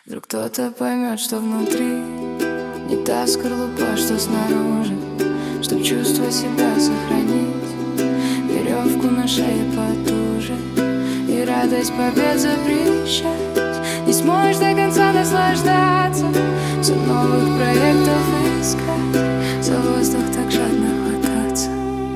Вдруг кто-то поймет, что внутри не та скорлупа, что снаружи. Чтоб чувство себя сохранить, веревку на шее потуже и радость побед запрещать. Не сможешь до конца наслаждаться, все новых проектов искать, за воздух так жадно хвататься.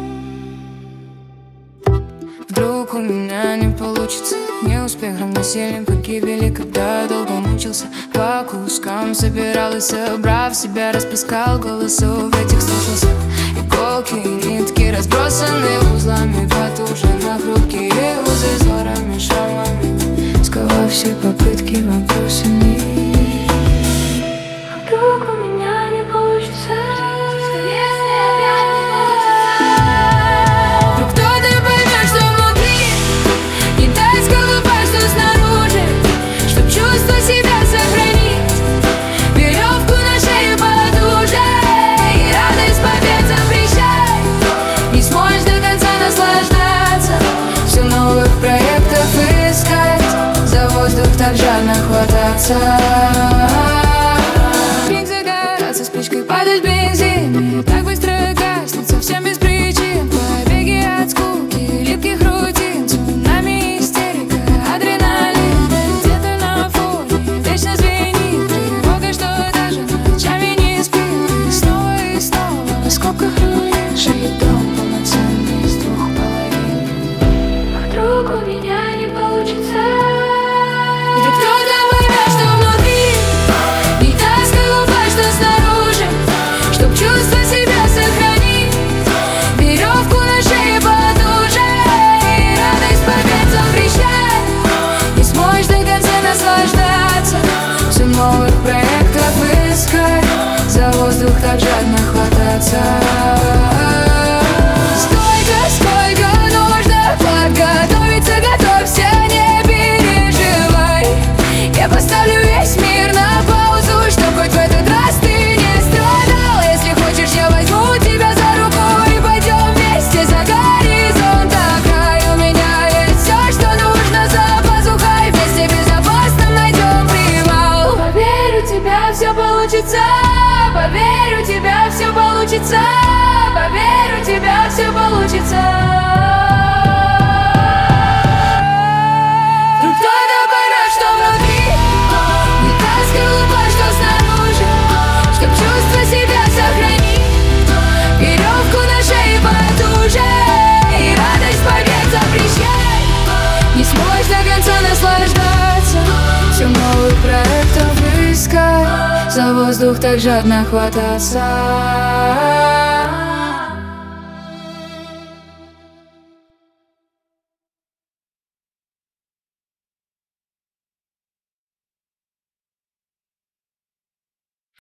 Вдруг у меня не получится, не успех равносилен погибели. Когда долго мучился, по кускам собирал и, собрав себя, расплескал голосов этих слушался. Иголки и нитки разбросаны узлами, потужены хрупкие узы с ворами, шрамами, сковав все попытки вопросами. Вдруг у меня не получится, вдруг кто-то поймет, что внутри не та скорлупа, что снаружи. Чтоб чувство себя сохранить, веревку на шее потуже и радость побед запрещать. Не сможешь до конца наслаждаться, все новых проектов искать, за воздух так жадно хвататься. Миг загораться, спичкой падать в бензин, так быстро гаснет, совсем без причин. Побеги от скуки, липких рутин, цунами истерика, адреналин. Где-то на фоне вечно звенит тревога, что даже ночами не спит. И снова в скобках руинший дом, полноценный из двух половин. А вдруг у меня не получится? Где кто-то поймет, что внутри не та скорлупа, что снаружи. Чтоб чувство себя сохранить, веревку на шее потуже и радость побед запрещать. Не сможешь до конца наслаждаться, все новых проектов искать, за воздух так жадно хвататься. Сколько нужно подготовиться, готовься, не переживай. Я поставлю весь мир на паузу, чтоб хоть в этот раз ты не страдал. Если хочешь, я возьму тебя за руку и пойдем вместе за горизонт до края. У меня есть все, что нужно за пазухой, вместе безопасно найдем привал. Поверь, у тебя все получится, поверь, у тебя все получится, поверь, у тебя все получится. Вдруг кто-то поймет, что внутри не та скорлупа, что снаружи. Чтоб чувство себя сохранить, веревку на шее потуже и радость побед запрещать. Не сможешь до конца наслаждаться, все новых проектов искать, за воздух так жадно хвататься.